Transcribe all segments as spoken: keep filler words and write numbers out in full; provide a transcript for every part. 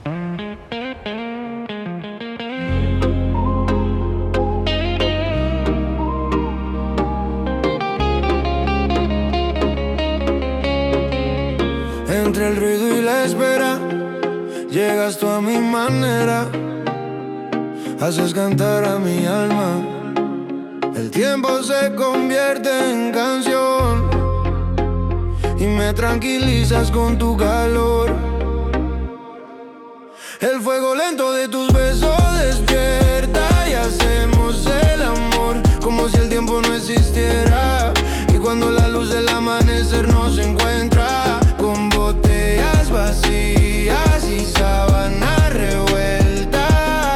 Entre el ruido y la espera, llegas tú a mi manera, haces cantar a mi alma. El tiempo se convierte en canción y me tranquilizas con tu calor. El fuego lento de tus besos despierta y hacemos el amor como si el tiempo no existiera. Y cuando la luz del amanecer nos encuentra, con botellas vacías y sábanas revueltas,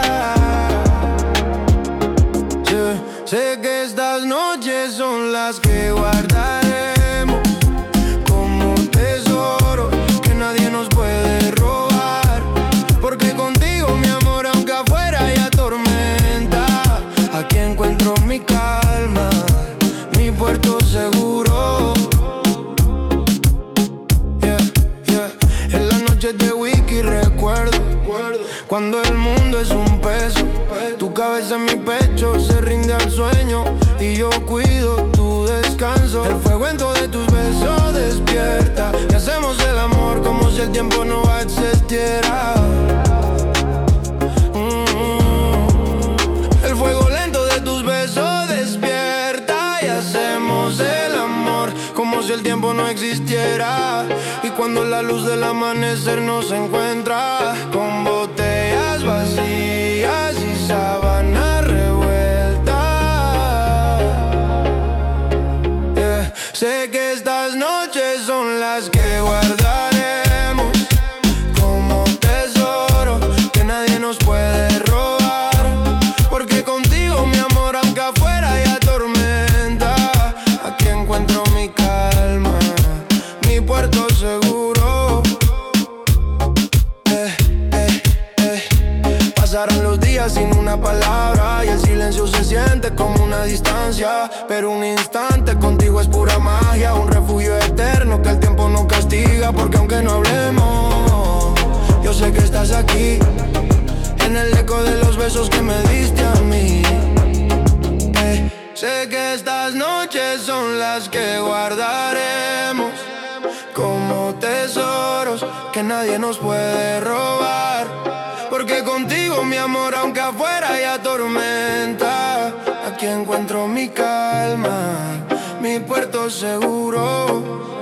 yeah. Sé que estas noches son las que guardaremos como tesoro que nadie nos puede robar, porque contigo, mi amor, aunque afuera haya tormenta, aquí encuentro mi calma, mi puerto seguro. Yeah, yeah. En las noches de wiki recuerdo cuando el mundo es un peso, tu cabeza en mi pecho se rinde al sueño y yo cuido tu descanso. El fuego en de tus besos despierta y hacemos el amor como si el tiempo no existiera. Mm-hmm. El fuego lento de tus besos despierta y hacemos el amor como si el tiempo no existiera. Y cuando la luz del amanecer nos encuentra, con botellas vacías y sábanas revueltas, yeah. Sé que estas noches son las que guardaremos como tesoro que nadie nos puede robar, porque contigo, mi amor, aunque afuera haya tormenta, aquí encuentro mi calma, mi puerto seguro. Eh, eh, eh. Pasarán los días sin una palabra y el silencio se siente como una distancia, pero un instante contigo es pura magia, un refugio eterno que el tiempo no castiga, porque aunque no hablemos, yo sé que estás aquí, en el eco de los besos que me diste a mí. Eh, sé que estas noches son las que guardaremos como tesoros que nadie nos puede robar, porque contigo, mi amor, aunque afuera haya tormenta, aquí encuentro mi calma, mi puerto seguro.